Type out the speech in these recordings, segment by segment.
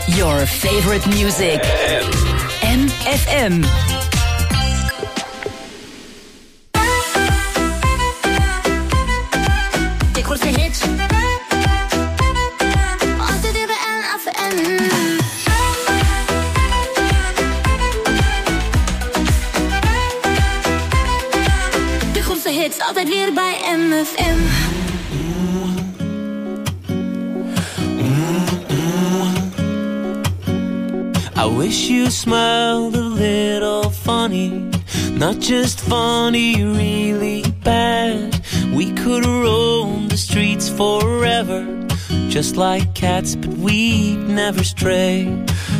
Your favorite music. MFM. De grootste hits. Altijd weer bij MFM. De grootste hits, altijd weer bij MFM. I wish you smiled a little funny, not just funny, really bad. We could roam the streets forever, just like cats, but we'd never stray.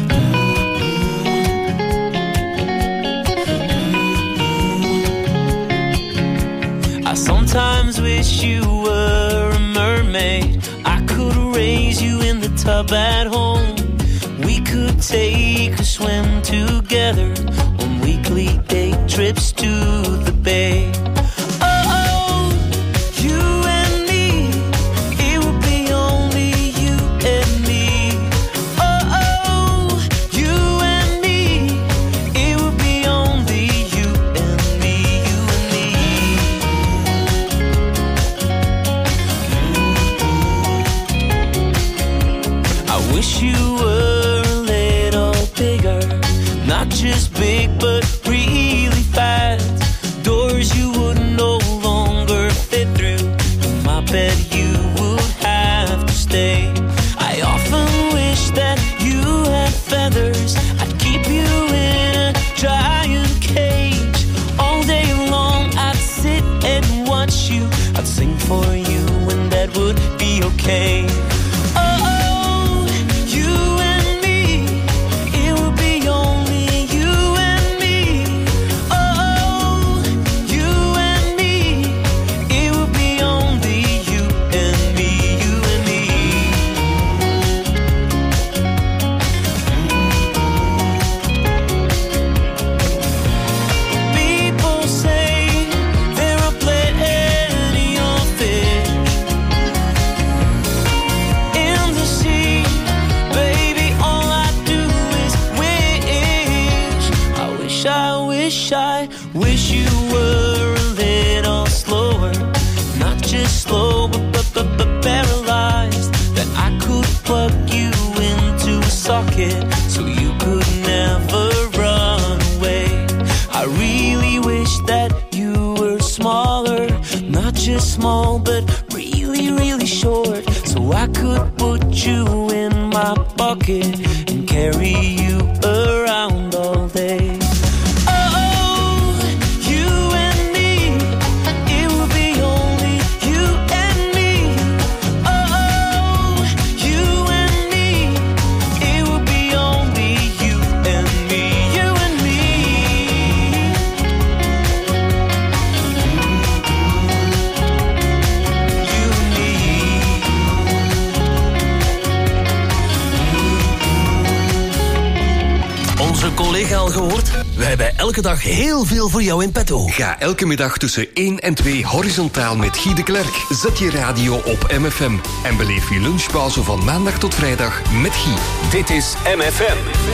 I sometimes wish you were a mermaid. I could raise you in the tub at home. We could take a swim together on weekly day trips to the bay. Oh, you and me, it would be only you and me. Oh, you and me, it would be only you and me, you and me. I wish you were not just big, but really fast. Doors you would no longer fit through. In my bed you would have to stay. I often wish that you had feathers. I'd keep you in a giant cage. All day long I'd sit and watch you. I'd sing for you and that would be okay. So you could never run away. I really wish that you were smaller, not just small, but really, really short. So I could put you in my pocket and carry you around all day. Collega al gehoord? Wij hebben elke dag heel veel voor jou in petto. Ga elke middag tussen 1 en 2 horizontaal met Guy de Klerk. Zet je radio op MFM en beleef je lunchpauze van maandag tot vrijdag met Guy. Dit is MFM.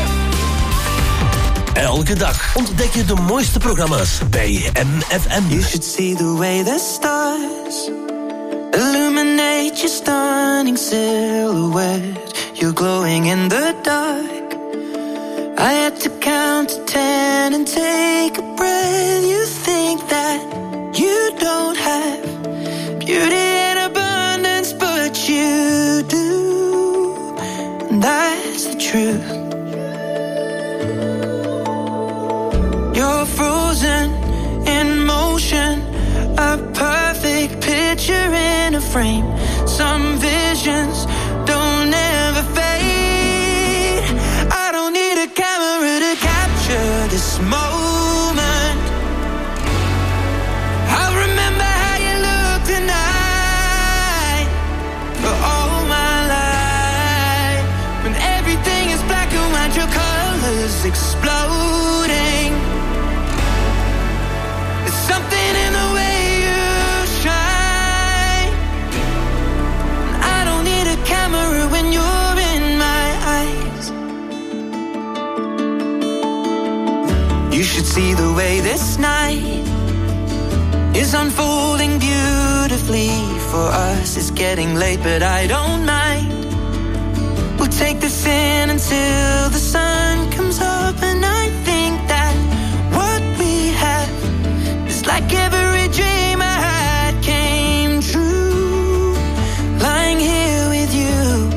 Elke dag ontdek je de mooiste programma's bij MFM. You should see the way the stars illuminate your stunning silhouette. You're glowing in the dark. I had to count to 10 and take a breath. You think that you don't have beauty in abundance, but you do. And that's the truth. You're frozen in motion, a perfect picture in a frame. Some visions don't ever fade. I don't need a camera to capture this moment. I'll remember how you look tonight for all my life. When everything is black and white, your colors exploding. There's something in the way you shine. I don't need a camera unfolding beautifully for us. It's getting late, but I don't mind. We'll take this in until the sun comes up, and I think that what we have is like every dream I had came true. Lying here with you,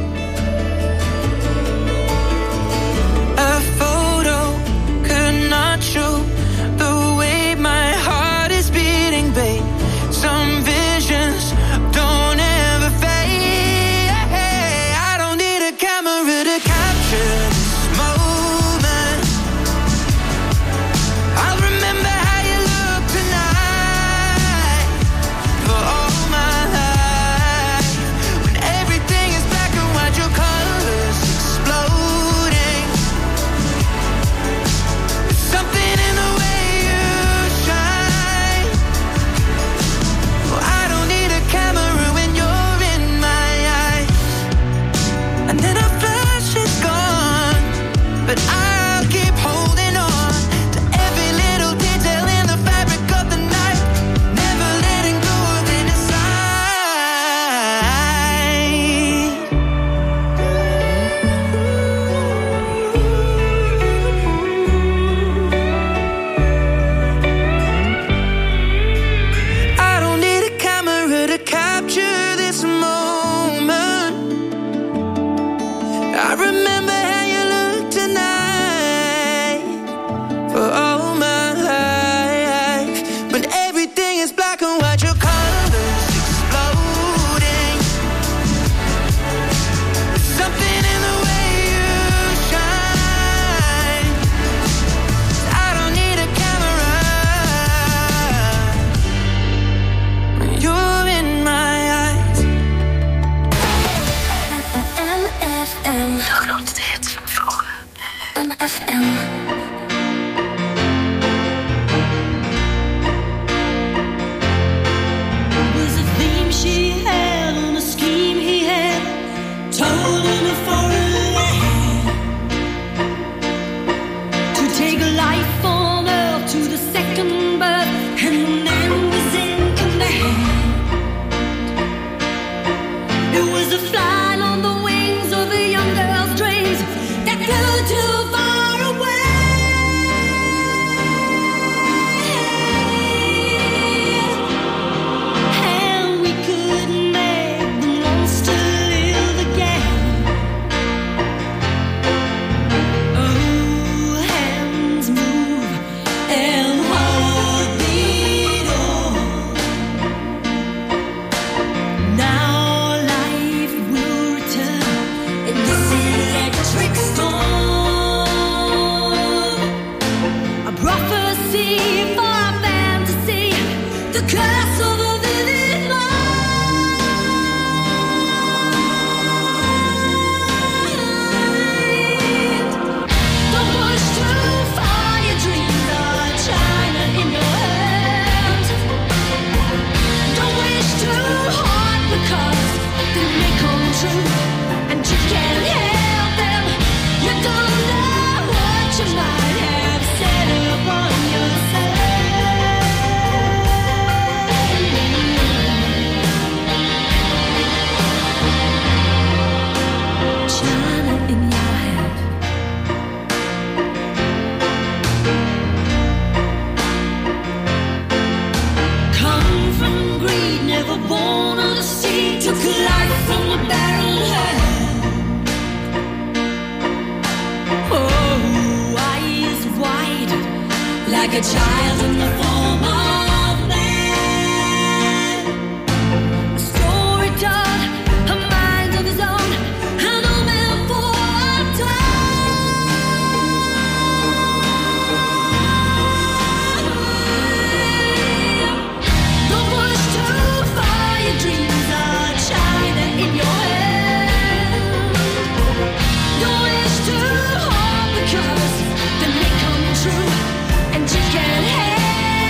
a photo could not show the way my heart is beating, babe. Some visions don't ever fade. I don't need a camera to capture this moment. I'll remember how you look tonight for all my life. When everything is black and white, your colors exploding. There's something in the way you shine. Well, I don't need a camera when you're in my eyes. And then our flash is gone, but I'll keep holding on to every little detail in the fabric of the night, never letting go of any side. I don't need a camera to capture this moment. I remember how you look tonight for all my life. When everything is black and white, your colors exploding. There's something in the way you shine. I don't need a camera when you're in my eyes. MFM. De grootste hits van vroeger. MFM. Was a theme she had and a scheme he had, told in a foreign land, to take a life on earth to the second birth, and the man was in command. It was a flying on the wings of a young girl's dreams that flew too far away. And we couldn't make the monster live again. Oh, hands move and heart beat on. Now life will return in this electric storm. A prophecy for a fantasy, the curse of a vivid mind. Don't push too far, your dreams are China in your hands. Don't wish too hard because they may come true, and you can't help them. You don't know what you might have set upon yourself. China in your hand. Come from greed, never born on the sea, took life from the barren hand. Oh, eyes wide, like a child in the form of man. A story told, a mind of his own, an old man for a time. Don't push too far, your dreams are China in your hand. Don't wish too hard because they may come true, and you can't help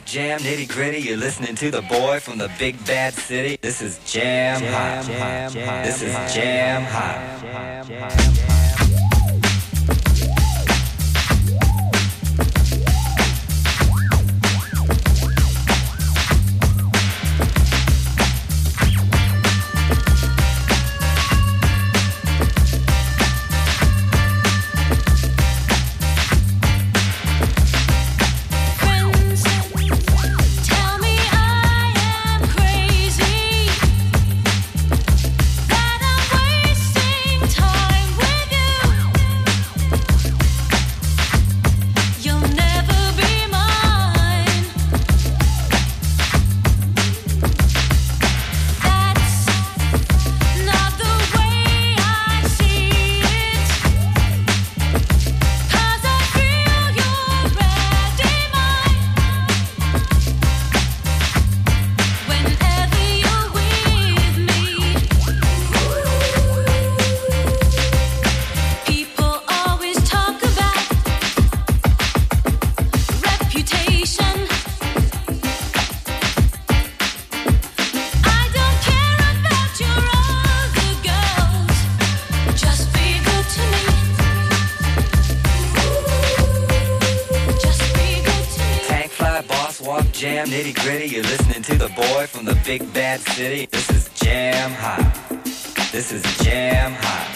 Jam nitty gritty. You're listening to the boy from the big bad city. This is Jam Hot. This is Jam Hot. Jam nitty gritty. You're listening to the boy from the big bad city. This is Jam Hot. This is Jam Hot.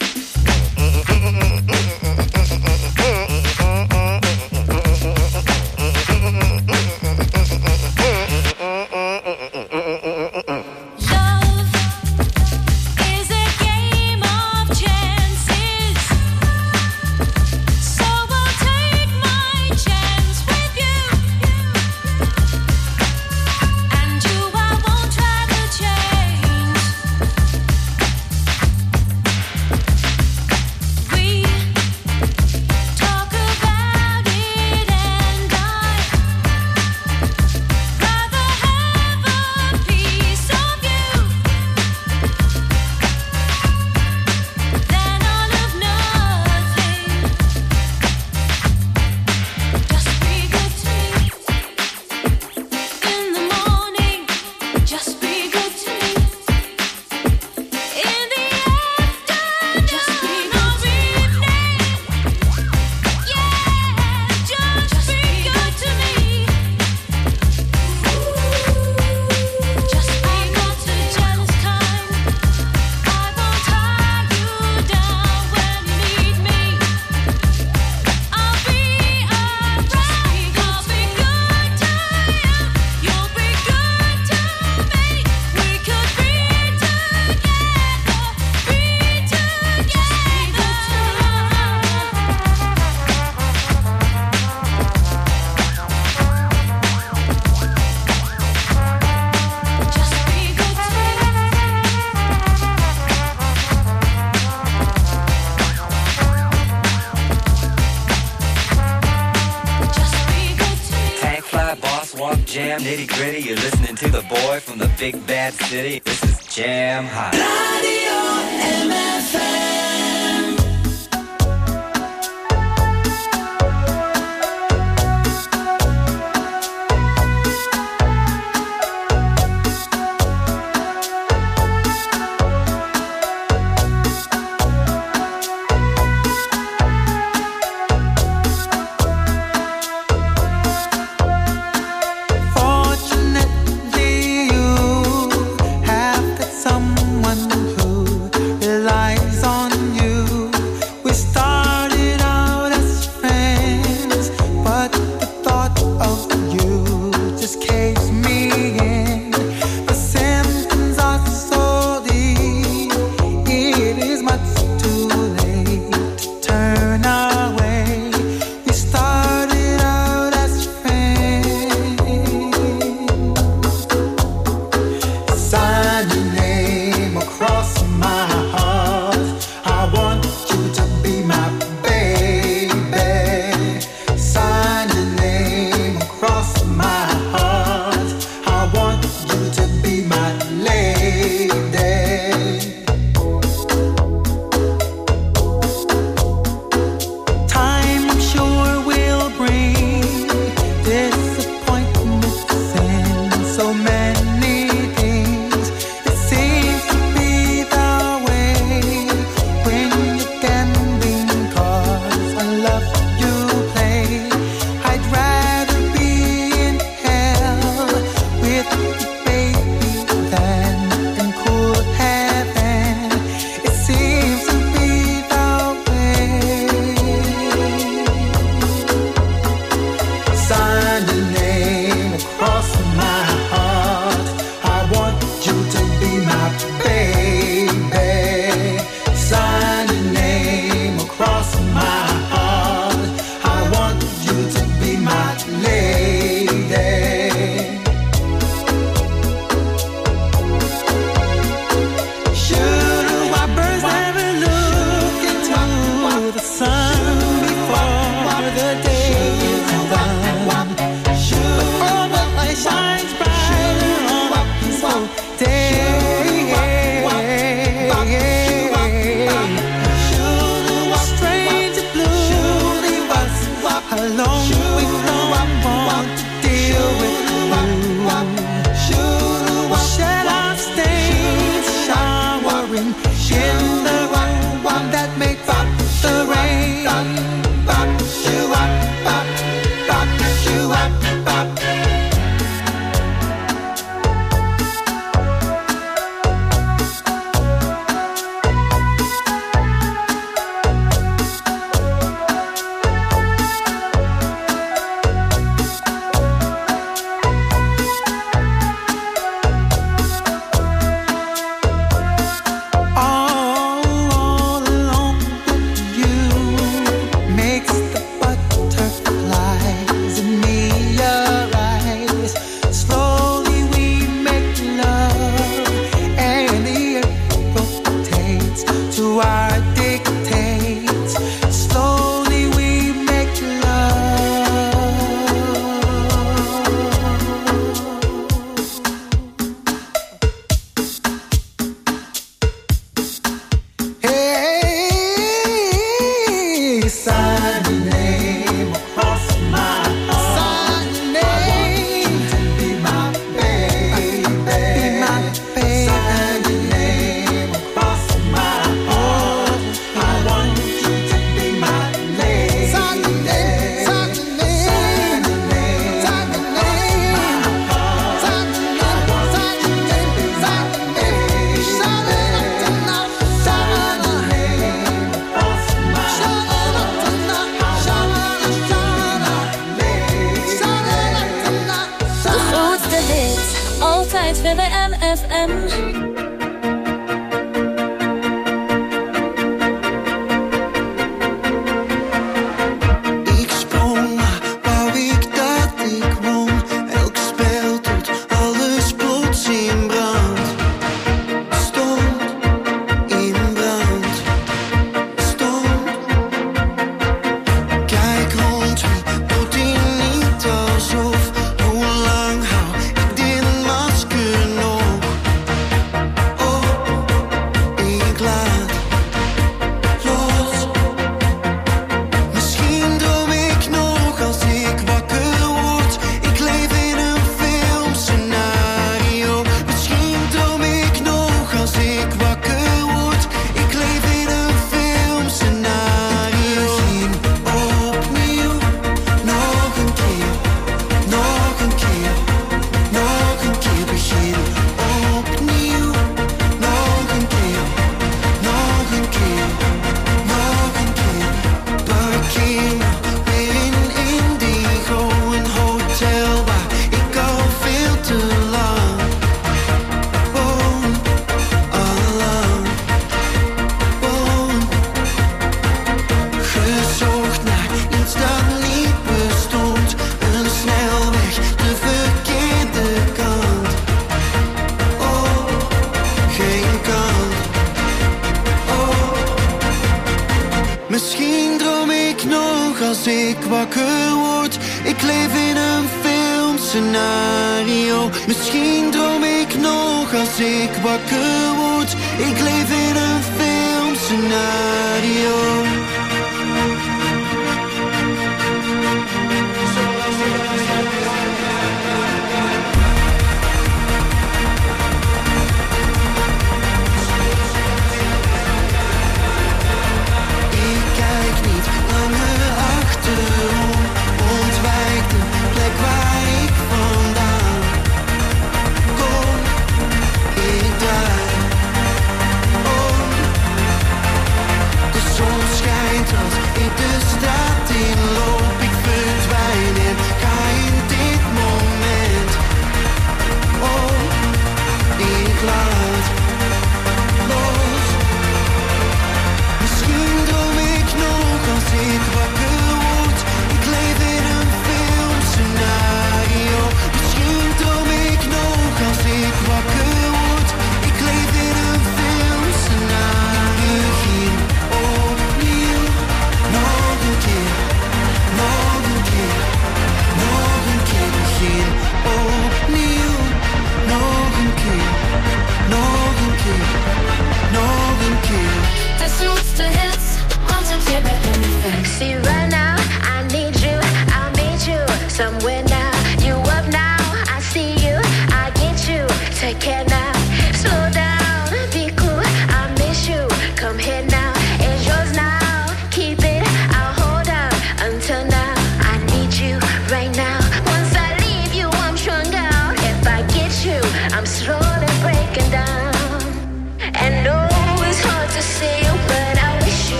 Jam nitty gritty. You're listening to the boy from the big bad city. This is Jam Hot. Radio MFM. Someone to our dictates. Slowly we make love. Hey, sign your name across my heart. Sign your name to be my baby. Be my baby. Sign your name across my heart. I want you to be my lady. Sign your name. Sign your name. Sign your name. Sign your name. Sign your name. Sign your name. Sign it up tonight. Sign it up. De grootste hits, altijd weer bij MFM. Ik sprong, maar wou ik dat ik won. Elk spel tot alles plots in brand stond. In brand stond. Kijk rond me, doet hij niet alsof. Hoe lang hou ik dit masker nog? Oh, ik laat los. Misschien droom ik nog als ik wakker word. Ik leef in een filmscenario. Misschien droom ik nog als ik wakker word. Ik leef in een filmscenario. Misschien opnieuw, nog een keer, nog een keer, nog een keer begin. Opnieuw, nog een keer, nog een keer, nog een keer. Parkeer me weer in Indigo, een hotel waar ik al veel te lang woon, allang woon. Gezocht naar iets dat niet bestond, een snelweg, de verkeerde kant. Oh, geen kant. Oh, misschien droom ik nog als ik wakker word. Ik leef in een filmscenario. Misschien droom ik nog als ik wakker word. Ik leef in een filmscenario. Ik kijk niet langer achterom. Ontwijk de plek waar ik vandaan kom. Ik draai om. De zon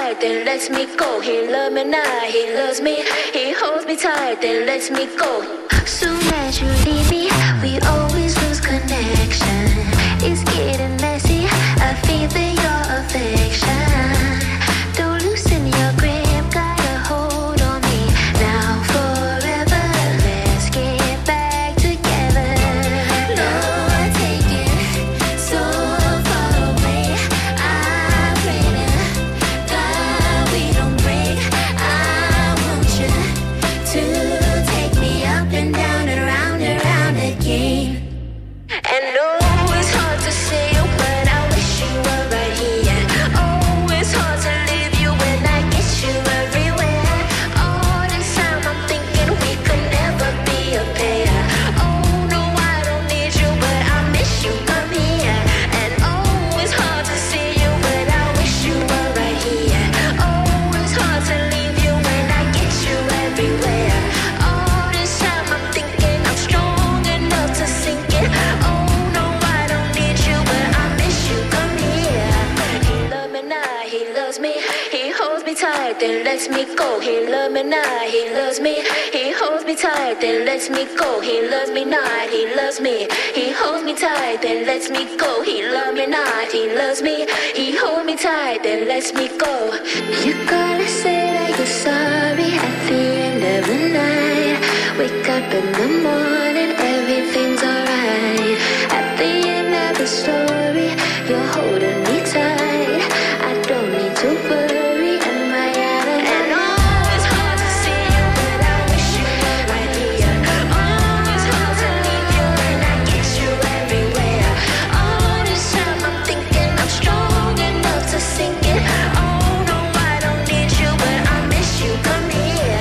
tight, then lets me go. He loves me now, he loves me. He holds me tight, then lets me go. Soon as you leave me, we always lose connection. It's getting messy, I feel that your affection. Don't loosen your grip, got a hold on me. Now forever, let's get back together. Lord, take it so far away. I pray to God we don't break. I want you to take me up and down and round again. And oh, it's hard to say, but I wish you were right here. Oh, it's hard to leave you when I get you everywhere. All this time I'm thinking we could never be a pair. Oh, no, I don't need you, but I miss you, come here. And oh, it's hard to see you, but I wish you were right here. Oh, it's hard to leave you when I get you everywhere. All this time I'm thinking I'm strong enough to sink it. Oh, no, I don't need you, but I miss you, come here. He loves me now, he loves me. He holds me tight, then lets me go. He loves me now, he loves me. He holds me tight, then lets me go. He loves me not, he loves me. He holds me tight, then lets me go. He loves me not, he loves me. He holds me tight, then lets me go. You gotta say that you're sorry at the end of the night. Wake up in the morning, everything's alright. At the end of the story, you're holding me tight. I don't need to worry, am I out of and oh, it's hard to see you, but I wish you were right here. Oh, it's hard to leave you when I get you everywhere. All this time I'm thinking I'm strong enough to sink it. Oh, no, I don't need you, but I miss you, come here.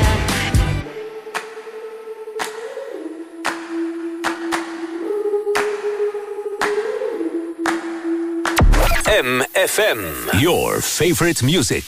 MFM, your favorite music.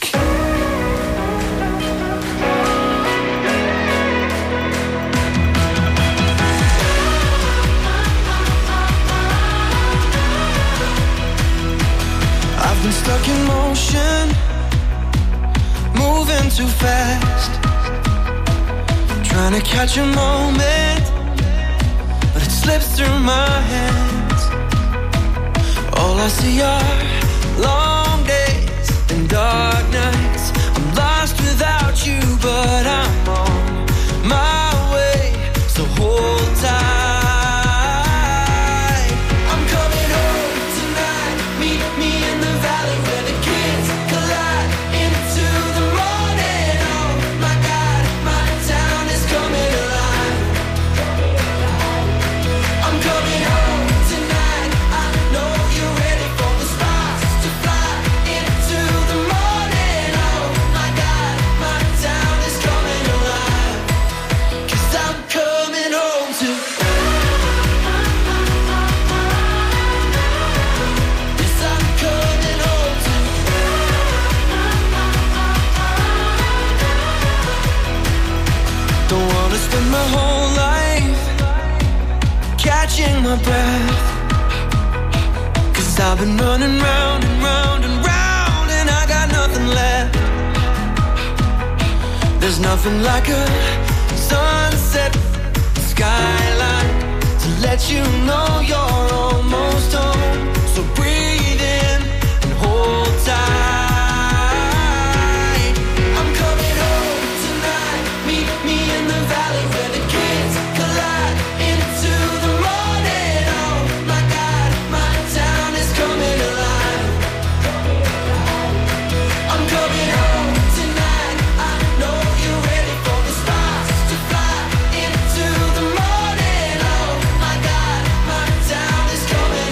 I've been stuck in motion, moving too fast, trying to catch a moment, but it slips through my hands. All I see are long days and dark nights. I'm lost without you, but I'm on my way, so hold tight. I'm coming home tonight, meet me in the valley where the kids collide into the morning. Oh my God, my town is coming alive. I'm coming home tonight, I know you're ready for the sparks to fly into the morning. Oh my God, my town is coming alive. 'Cause I'm coming home to yes, I'm coming home to don't wanna spend my whole life catching my breath, 'cause I've been running round and round and round, and I got nothing left. There's nothing like a sunset skyline to let you know you're almost home. So breathe in and hold tight. I'm coming home tonight, meet me in the valley where the kids collide into the morning. Oh my God, my town is coming alive. I'm coming home tonight, I know you're ready for the sparks to fly into the morning. Oh my God, my town is coming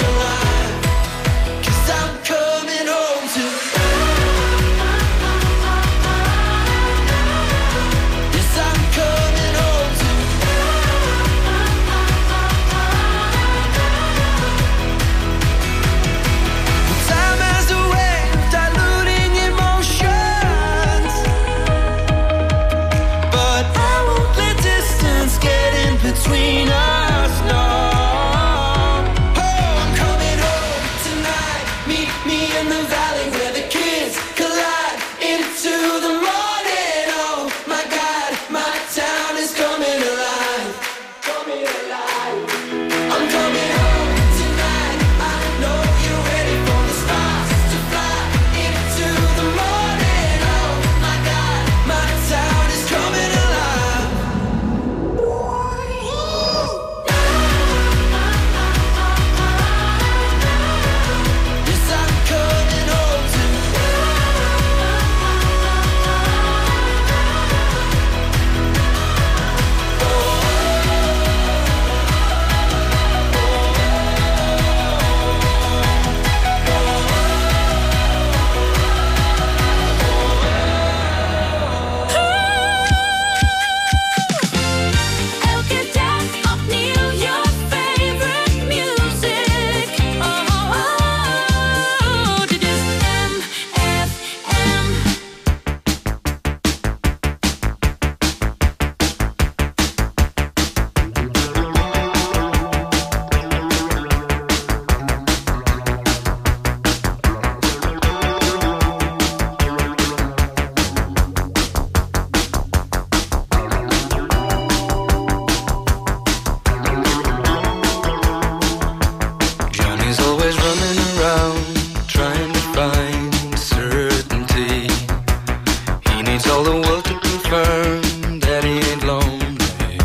Johnny's always running around, trying to find certainty. He needs all the world to confirm that he ain't lonely.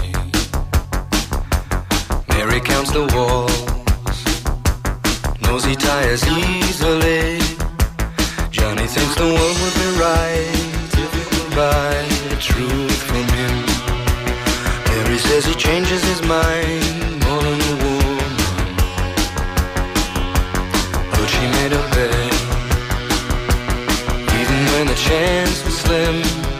Mary counts the walls, knows he tires easily. Johnny thinks the world would be right if he could buy the truth from him. Mary says he changes his mind more than a woman, but she made a bet, even when the chance was slim.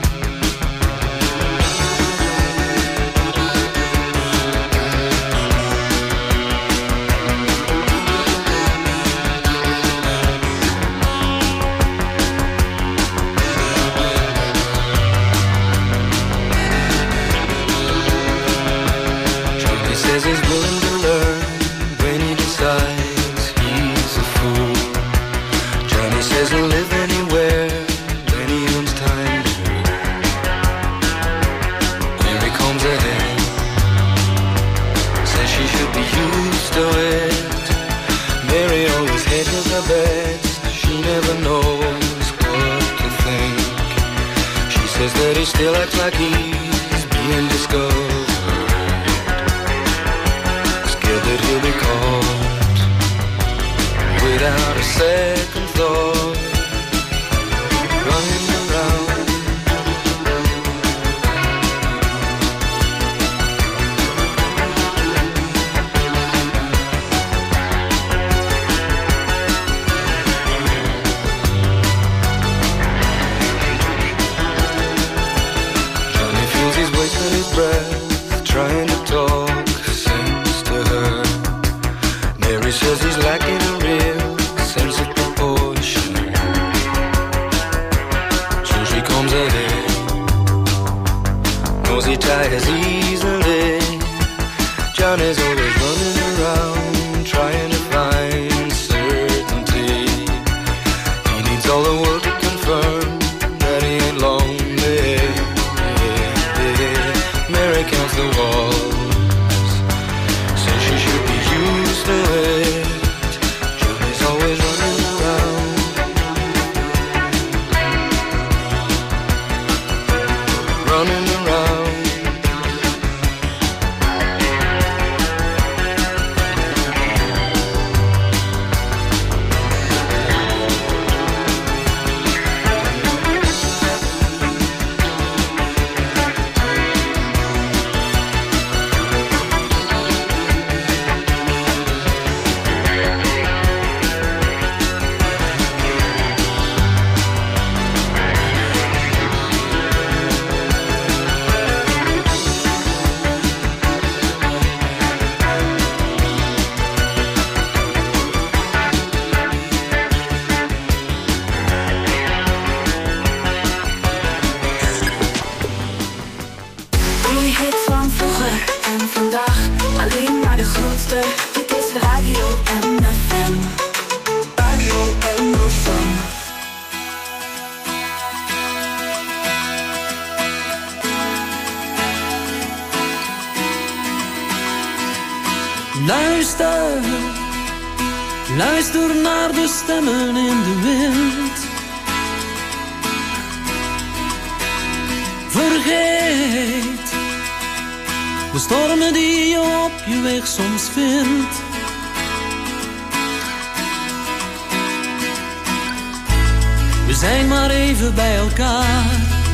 Says he's willing to learn when he decides he's a fool. Johnny says he'll live anywhere when he owns time to. Here he comes ahead, says she should be used to it. Mary always hedges her bets, she never knows what to think. She says that he still acts like he's being discovered, that he'll be caught without a second thought, running around. Johnny feels he's wasting his breath, trying to talk says he's lacking a real sense of proportion. So she comes ahead, knows he tires easily. Johnny's always running around, trying to find certainty. He needs all the world to confirm that he ain't lonely. Mary counts the walls, says she should be used to it. Luister naar de stemmen in de wind. Vergeet de stormen die je op je weg soms vindt. We zijn maar even bij elkaar.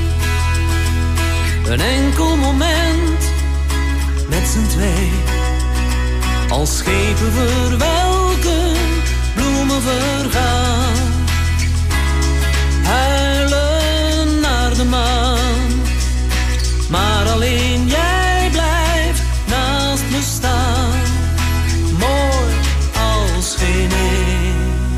Een enkel moment met z'n twee. Als schepen verwelken, bloemen vergaan. Huilen naar de maan. Maar alleen jij blijft naast me staan. Mooi als geen een.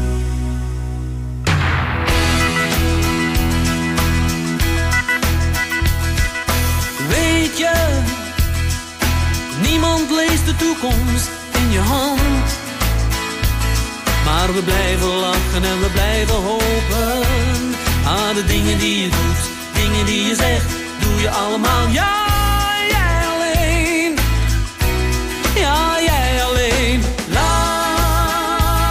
Weet je, niemand leest de toekomst in je hand. Maar we blijven lachen en we blijven hopen. Aan de dingen die je doet, dingen die je zegt, doe je allemaal. Ja, jij alleen. Ja, jij alleen. La,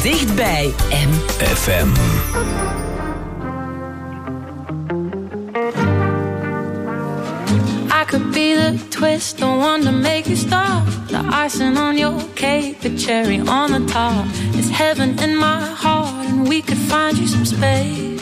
Dichtbij FM. I could be the twist, the one to make you stop. The icing on your cake, the cherry on the top. It's heaven in my heart, and we could find you some space.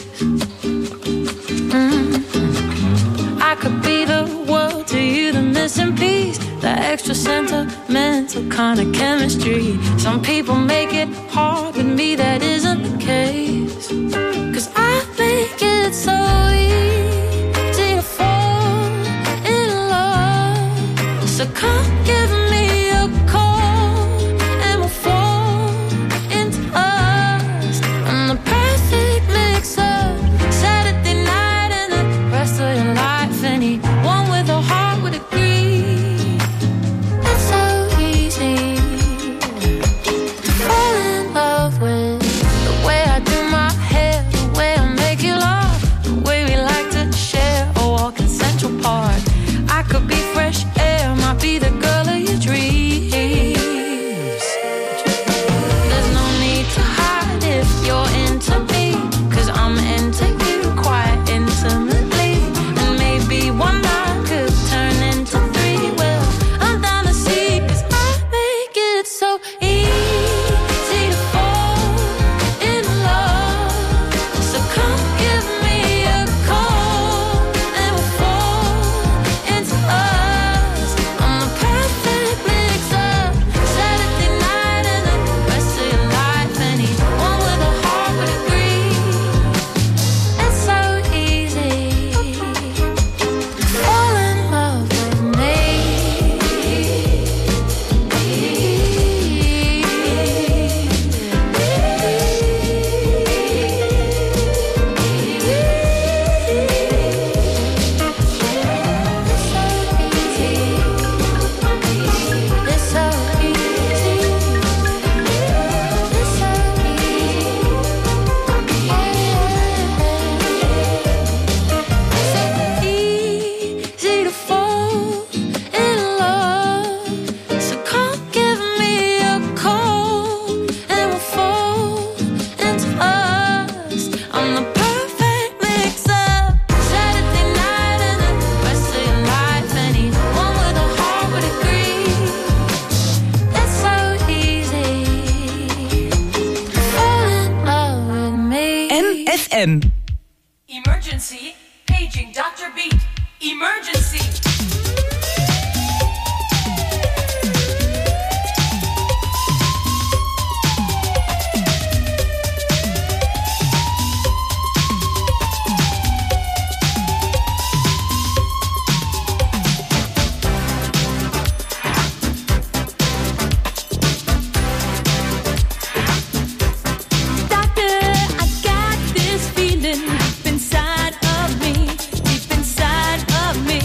I could be the world to you, the missing piece, the extra sentimental kind of chemistry. Some people make it hard, with me that isn't the case. 'Cause I think it's so easy to fall in love. So come give me a call and we'll fall into us. I'm the perfect mix-up, Saturday night and the rest of your life. Anyone with a heart would agree. It's so easy to fall in love with the way I do my hair, the way I make you laugh, the way we like to share a walk in Central Park. I could be fresh air, might be the girl of your dreams. There's no need to hide if you're into me, 'cause I'm into you quite intimately. And maybe one night could turn into three. Well, I'm down to see, 'cause I make it so easy to fall in love. So come give me a call and we'll fall into us. I'm the perfect mix-up, Saturday night and the rest of your life. Anyone with a heart would agree. It's so easy to fall in love with me. It's so easy. It's so easy to fall in love. So come give me a call and we'll fall into us. I'm the perfect mix-up, Saturday night and the rest of your life. Anyone with a heart would agree. It's so easy to fall in love with me. MFM. Emergency, paging Dr. Beat. Emergency. Doctor, I got this feeling deep inside of me, deep inside of me.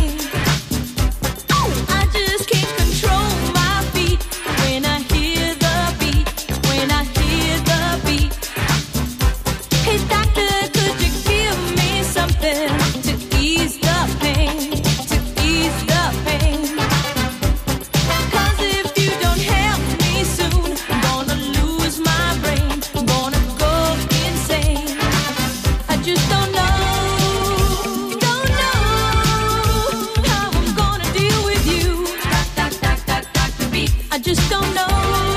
I just can't control my feet when I hear the beat, when I hear the beat. Hey doctor, could you give me something to ease the pain, to ease the pain? 'Cause if you don't help me soon, I'm gonna lose my brain, I'm gonna go insane. I just don't know how I'm gonna deal with you. Dr. Beat. I just don't know.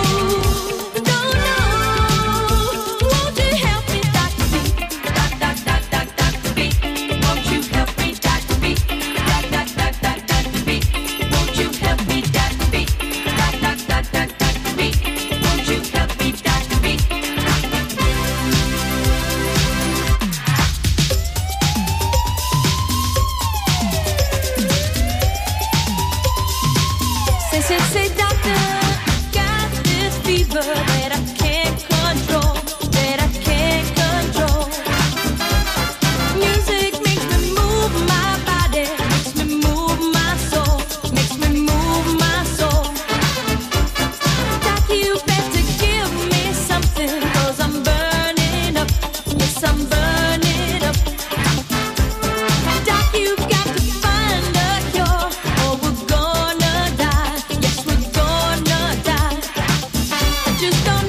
Won't you help me, Dr. Beat? Dr. Beat. Won't you help me, Dr. Beat? Dr. Beat. Won't you help me, Dr. Beat? Dr. Beat. Won't you help me, Dr. Beat? Say, doctor, got this fever that I can't control, that I can't control. Music makes me move my body, makes me move my soul, makes me move my soul. Doc, you better give me something, 'cause I'm burning up, yes, I'm burning up. Doc, you got to find a cure, or we're gonna die, yes, we're gonna die. I just don't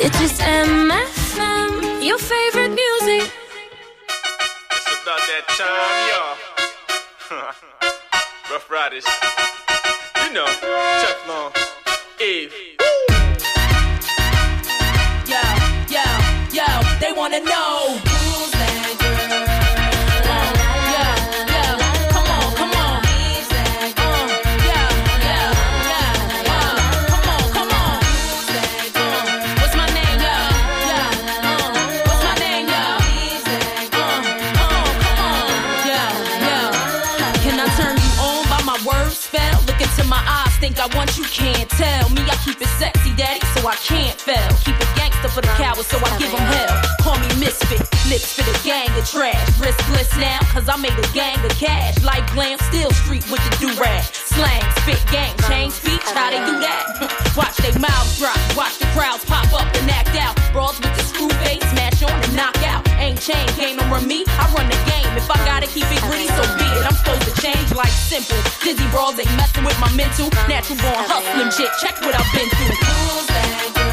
It's just MFM, your favorite music. It's about that time, y'all. Rough Riders. You know, Teflon, Eve. Yo, they wanna know who's that girl? Come on. Come on, what's my name, what's my name, Can I turn you on by my words spell? Look into my eyes, think I want you, can't tell me. I keep it sexy, daddy, so I can't fail. Keep it gangster for the cowards, so I give them hell. Call me misfit, lips for the gang of trash. Riskless now, cause I made a gang of cash. Like glam, still street with the do-rag. Slang, spit, gang, change speech, how they do that? Watch they mouths drop, watch the crowds pop up and act out. Brawls with the screw face, smash on and knock out. Ain't chain, game don't run me, I run the game. If I gotta keep it gritty, so be it. I'm supposed to change like simple. Dizzy brawls ain't messing with my mental. Natural born hustling shit, check what I've been through. Who's that girl?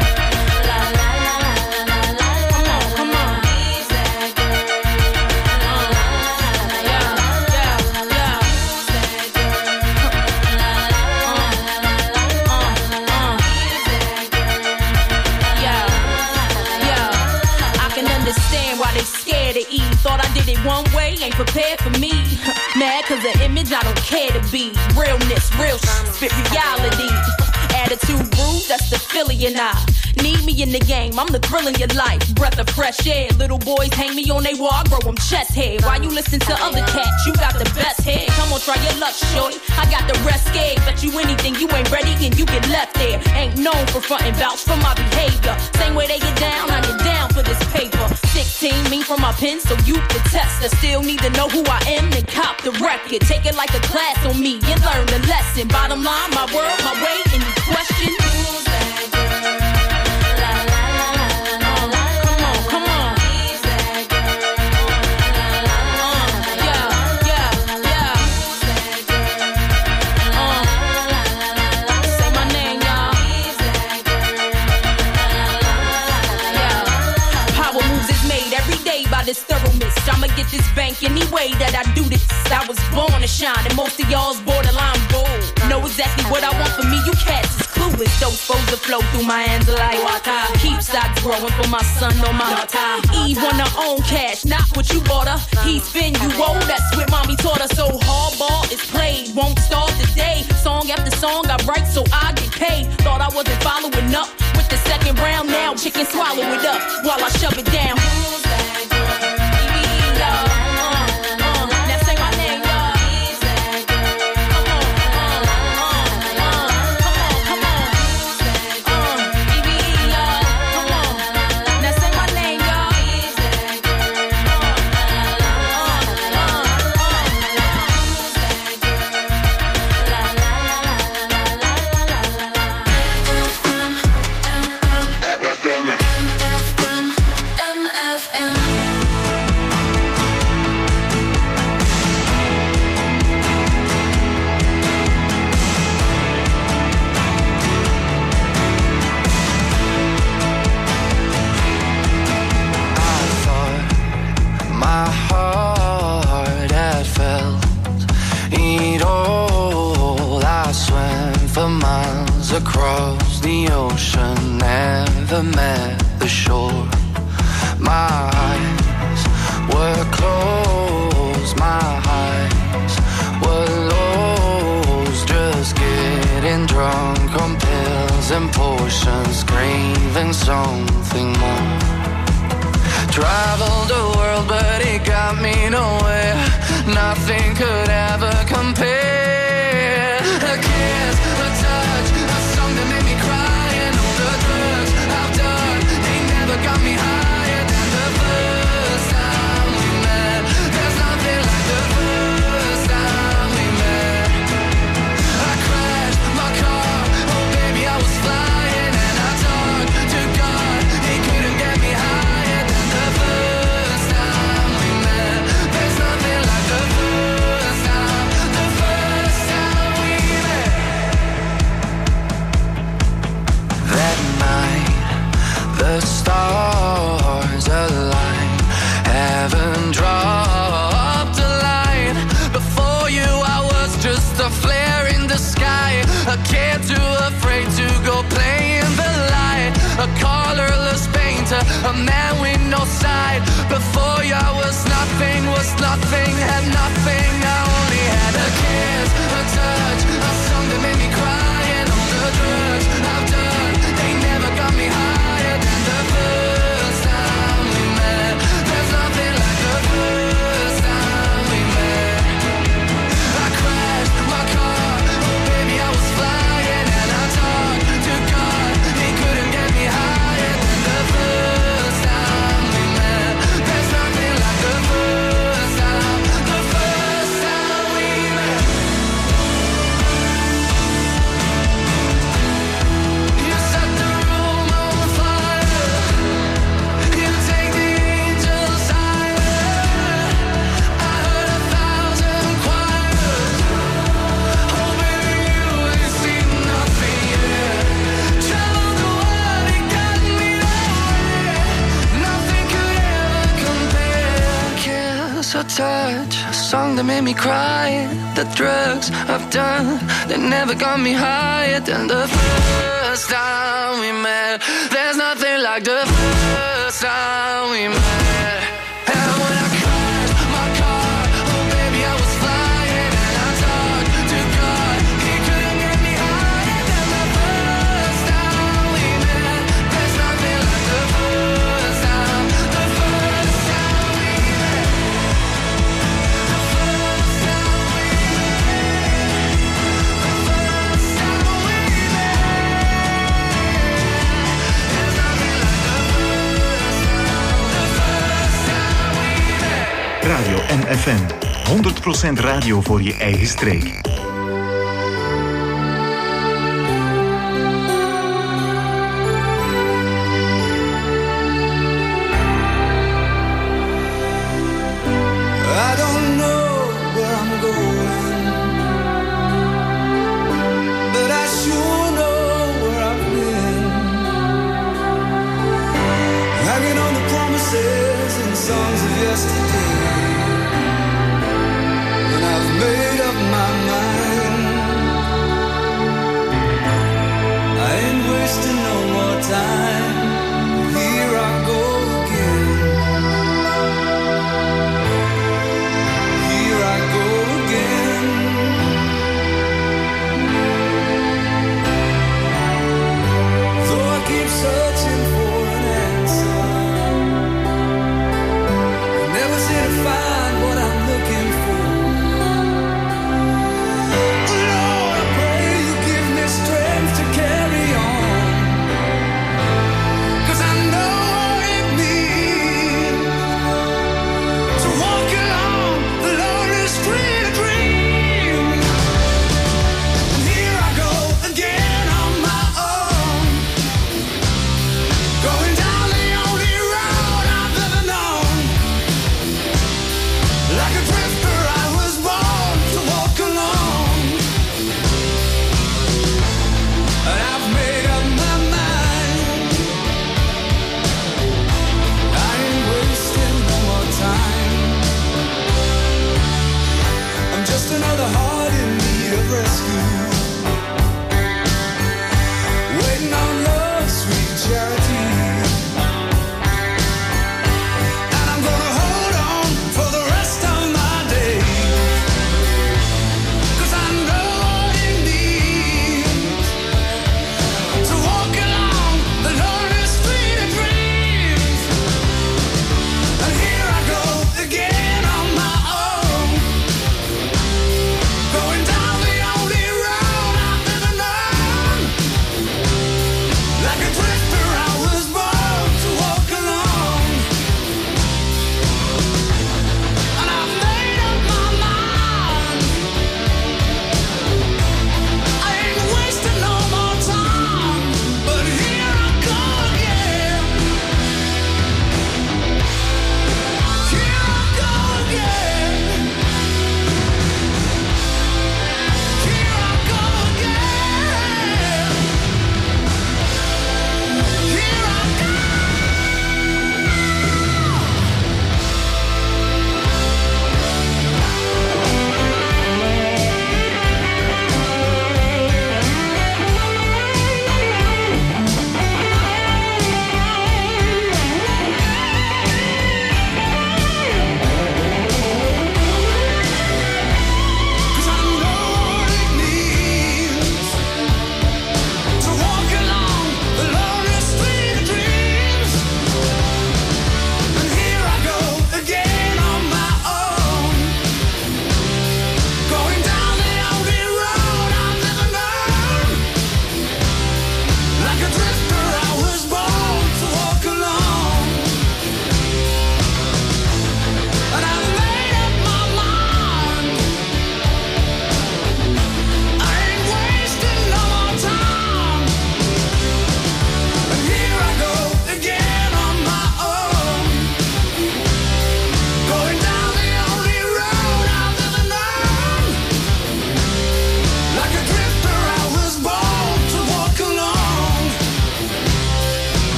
Thought I did it one way, ain't prepared for me. Mad cause the image I don't care to be. Realness, real spit reality. Attitude rude, that's the Philly and I. Need me in the game, I'm the thrill in your life. Breath of fresh air, little boys hang me on they wall, I grow them chest hair. Why you listen to other cats, you got the best head. Come on, try your luck, shorty, I got the rest scared. Bet you anything, you ain't ready and you get left there. Ain't known for frontin' vouch for my behavior. Same way they get down, I get down for this paper. 16, me from my pen, so you can test. I still need to know who I am and cop the record. Take it like a class on me and learn the lesson. Bottom line, my world, my way, any question? Who's that girl? This thoroughness, I'ma get this bank any way that I do this. I was born to shine, and most of y'all's borderline bold. Know exactly what I want for me, you cats is clueless. Those foes that flow through my hands like water. Keep stocks growing for my son on my daughter. Eve want her own cash, not what you bought her. He spin you old, that's what mommy taught her. So hardball is played, won't start today. Song after song I write so I get paid. Thought I wasn't following up with the second round, now chicken swallow it up while I shove it down. Across the ocean, never met the shore. My eyes were closed, my highs were lows. Just getting drunk on pills and potions, craving something more. Traveled the world but it got me nowhere. Nothing could ever compare. A kiss, a touch, a song that made me cry, and all the drugs I've done, they never got me higher than the first time we met. There's nothing like the first time we met. I crashed my car, oh baby I was flying, and I talked to God, he couldn't get me higher than the first time we met. There's nothing like the first time, the first the sky. A kid too afraid to go play in the light. A colorless painter, a man with no sight. Before you I was nothing, had nothing. I only had a kiss, a touch, a song that made me cry. And all the drugs I've done, they never got me higher than the first time we met. There's nothing like the first time we met. I crashed my car, oh baby I was flying. And I talked to God, he couldn't get me higher than the first time we met. There's nothing like the first time we met. You set the room on fire, you take the angels higher. I heard 1,000 choirs, oh baby you ain't seen nothing yet. Traveled the world, it got me nowhere. Nothing could ever compare. Kiss or touch, a song that made me cry. The drugs I've done, they never got me higher than the first time we met. There's nothing like the first time we met. And when I crashed my car, oh baby I was flying. And I talked to God, he couldn't get me higher than the first time we met. There's nothing like the first time we met. The first time we met. The first time we met. There's nothing like the first time we met. Radio MFM. 100% radio voor je eigen streek. I don't know where I'm going, but I sure know where I've been. Hanging on the promises and songs of yesterday, and I've made up my mind.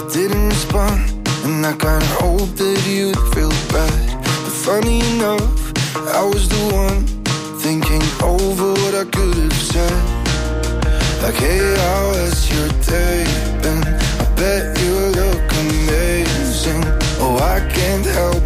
didn't respond, and I kinda hoped that you'd feel bad. But funny enough, I was the one thinking over what I could have said. Like, hey, how has your day been? I bet you look amazing. Oh, I can't help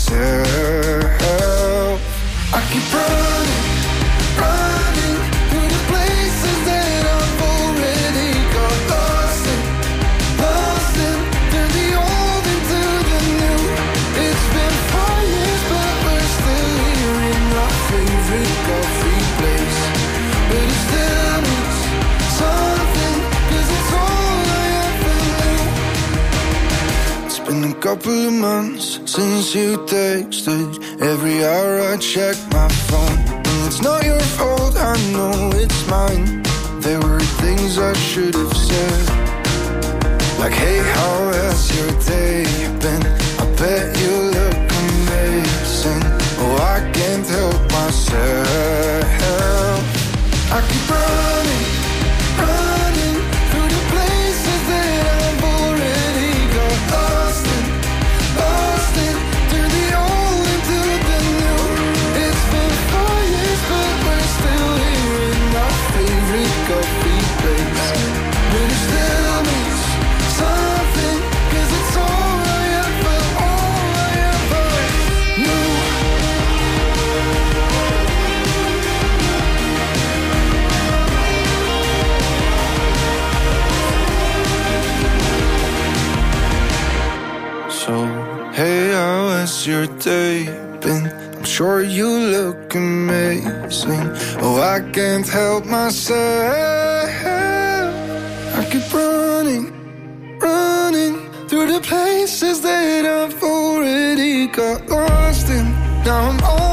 myself. I keep running, running through the places that I've already got lost in, through the old into the new. It's been 4 years, but we're still here in our favorite coffee place. But it still means something, 'cause it's all I ever knew. It's been a couple of months since you texted. Every hour I check my phone, and it's not your fault, I know it's mine. There were things I should have said, like, hey, how has your day been? I bet you look amazing. Oh, I can't help myself. I keep running, running through the places that I've already got lost in, through the old into the new. It's been 4 years, but we're still here in our favorite coffee place. But it still means something, 'cause it's all I ever knew. So, hey, how has your day been? I'm sure you look amazing. Oh, I can't help myself. I keep running, running through the places that I've already got lost in. Now I'm all